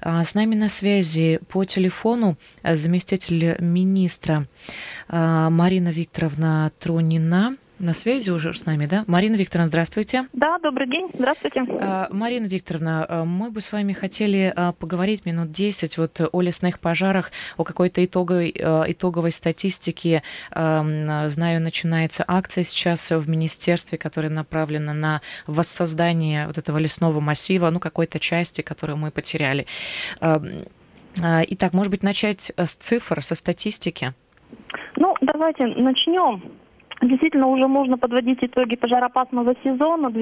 С нами на связи по телефону заместитель министра Марина Викторовна Тронина. На связи уже с нами, да? Марина Викторовна, здравствуйте. Да, добрый день, здравствуйте. Марина Викторовна, мы бы с вами хотели поговорить минут 10 о лесных пожарах, о какой-то итоговой статистике. Знаю, начинается акция сейчас в министерстве, которая направлена на воссоздание этого лесного массива, какой-то части, которую мы потеряли. Итак, может быть, начать с цифр, со статистики? Давайте начнем. Действительно, уже можно подводить итоги пожароопасного сезона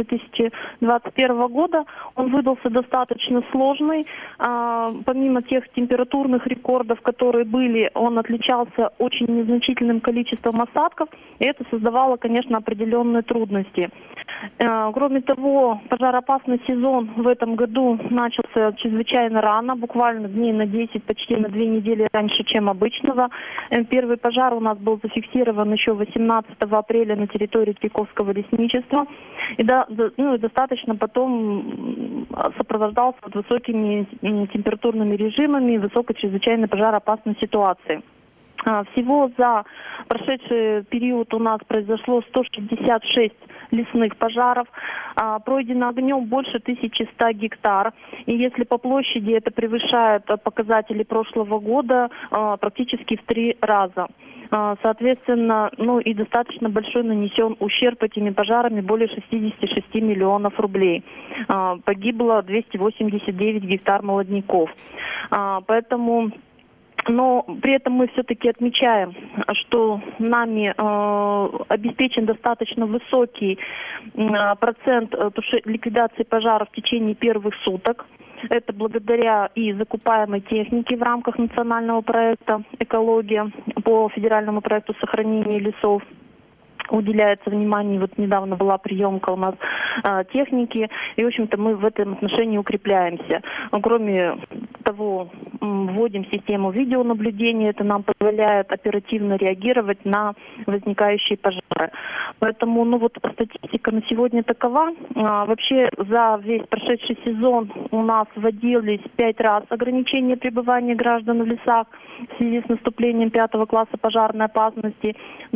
2021 года. Он выдался достаточно сложный. Помимо тех температурных рекордов, которые были, он отличался очень незначительным количеством осадков. И это создавало, конечно, определенные трудности. Кроме того, пожароопасный сезон в этом году начался чрезвычайно рано, буквально дней на 10, почти на 2 недели раньше, чем обычного. Первый пожар у нас был зафиксирован еще 18 апреля на территории Триковского лесничества. И достаточно потом сопровождался высокими температурными режимами и высокой чрезвычайно пожароопасной ситуацией. Всего за прошедший период у нас произошло 166 лесных пожаров. Пройдено огнем больше 1100 гектар. И если по площади это превышает показатели прошлого года практически в 3 раза. Соответственно, и достаточно большой нанесен ущерб этими пожарами, более 66 миллионов рублей. Погибло 289 гектар молодняков. Поэтому... Но при этом мы все-таки отмечаем, что нами обеспечен достаточно высокий процент ликвидации пожаров в течение первых суток. Это благодаря и закупаемой технике в рамках национального проекта «Экология» по федеральному проекту сохранения лесов. Уделяется внимание. Недавно была приемка у нас техники, и, в общем-то, мы в этом отношении укрепляемся. Кроме того, вводим систему видеонаблюдения, это нам позволяет оперативно реагировать на возникающие пожары. Поэтому, статистика на сегодня такова. Вообще, за весь прошедший сезон у нас вводились 5 раз ограничения пребывания граждан в лесах в связи с наступлением 5 класса пожарной опасности.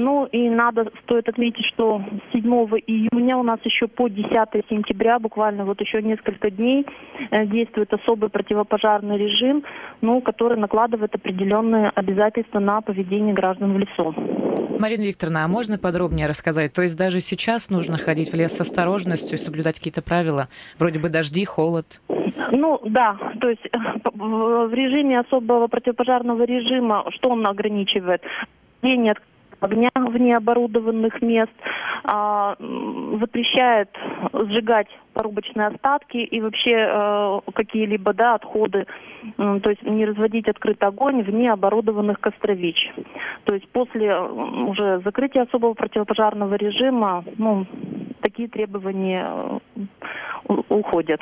Стоит отметить, что с 7 июня у нас еще по 10 сентября, буквально еще несколько дней, действует особый противопожарный режим, который накладывает определенные обязательства на поведение граждан в лесу. Марина Викторовна, а можно подробнее рассказать? То есть даже сейчас нужно ходить в лес с осторожностью и соблюдать какие-то правила? Вроде бы дожди, холод. Да, то есть в режиме особого противопожарного режима, что он ограничивает? Нет огня вне оборудованных мест, запрещает сжигать порубочные остатки и вообще какие-либо отходы, то есть не разводить открытый огонь вне оборудованных костровищ. То есть после уже закрытия особого противопожарного режима такие требования уходят.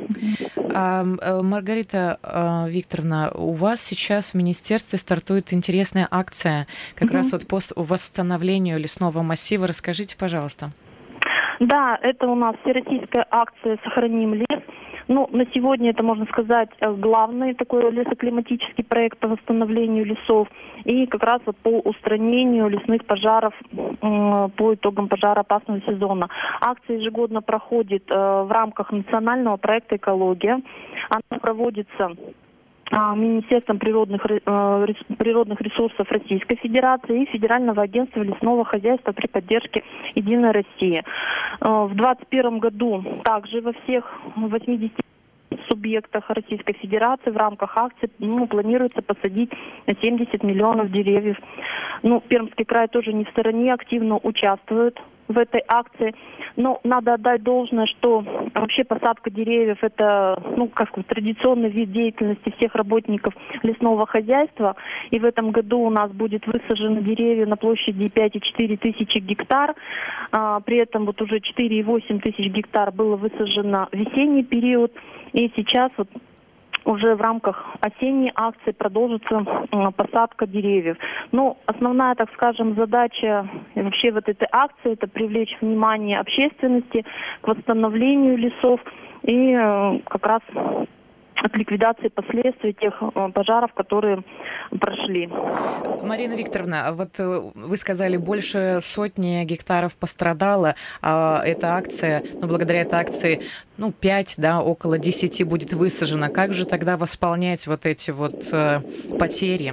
Маргарита Викторовна, у вас сейчас в министерстве стартует интересная акция как раз по восстановлению лесного массива. Расскажите, пожалуйста. Да, это у нас всероссийская акция «Сохраним лес». На сегодня это, можно сказать, главный такой лесоклиматический проект по восстановлению лесов и как раз по устранению лесных пожаров по итогам пожароопасного сезона. Акция ежегодно проходит в рамках национального проекта «Экология». Она проводится Министерством природных ресурсов Российской Федерации и Федерального агентства лесного хозяйства при поддержке «Единой России». В 2021 году также во всех 80 субъектах Российской Федерации в рамках акции планируется посадить 70 миллионов деревьев. Пермский край тоже не в стороне, активно участвует в этой акции. Но надо отдать должное, что вообще посадка деревьев – это традиционный вид деятельности всех работников лесного хозяйства. И в этом году у нас будет высажено деревья на площади 5,4 тысячи гектар. При этом уже 4,8 тысяч гектар было высажено в весенний период. И сейчас уже в рамках осенней акции продолжится посадка деревьев. Основная, так скажем, задача вообще этой акции – это привлечь внимание общественности к восстановлению лесов и как раз от ликвидации последствий тех пожаров, которые прошли. Марина Викторовна, вот вы сказали, больше сотни гектаров пострадало, а эта акция, благодаря этой акции, 5, около 10 будет высажено. Как же тогда восполнять вот эти вот потери?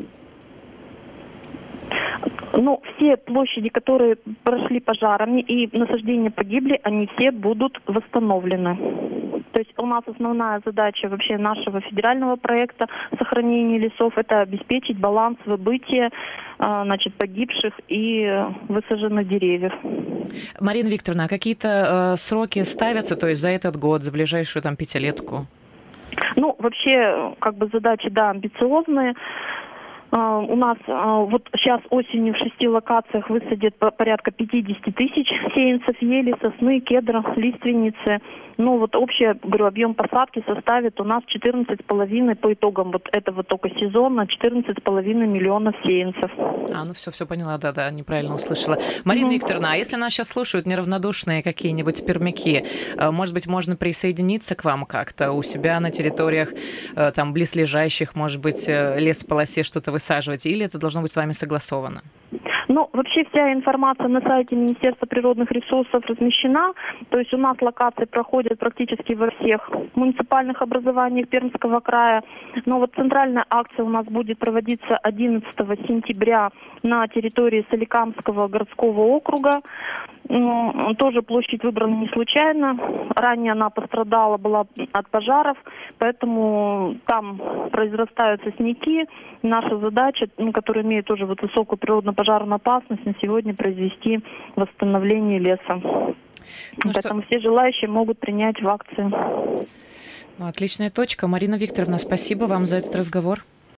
Все площади, которые прошли пожарами и насаждения погибли, они все будут восстановлены. То есть у нас основная задача вообще нашего федерального проекта сохранения лесов – это обеспечить баланс выбытия погибших и высаженных деревьев. Марина Викторовна, а какие-то сроки ставятся, то есть за этот год, за ближайшую пятилетку? Вообще, задачи, амбициозные. У нас вот сейчас осенью в 6 локациях высадят порядка 50 тысяч сеянцев ели, сосны, кедра, лиственницы. Общий, объем посадки составит у нас 14,5 по итогам вот этого только сезона, 14,5 миллионов сеянцев. Все поняла, да, неправильно услышала. Марина Викторовна, а если нас сейчас слушают неравнодушные какие-нибудь пермяки, может быть, можно присоединиться к вам как-то у себя на территориях, близлежащих, может быть, лесополосе что-то высаживать, или это должно быть с вами согласовано? Вообще вся информация на сайте Министерства природных ресурсов размещена. То есть у нас локации проходят практически во всех муниципальных образованиях Пермского края. Но центральная акция у нас будет проводиться 11 сентября на территории Соликамского городского округа. Тоже площадь выбрана не случайно. Ранее она пострадала была от пожаров, поэтому там произрастают сосняки. Наша задача, которая имеет тоже высокую природно-пожарную опасность, на сегодня произвести восстановление леса. Поэтому все желающие могут принять в акции. Отличная точка. Марина Викторовна, спасибо вам за этот разговор.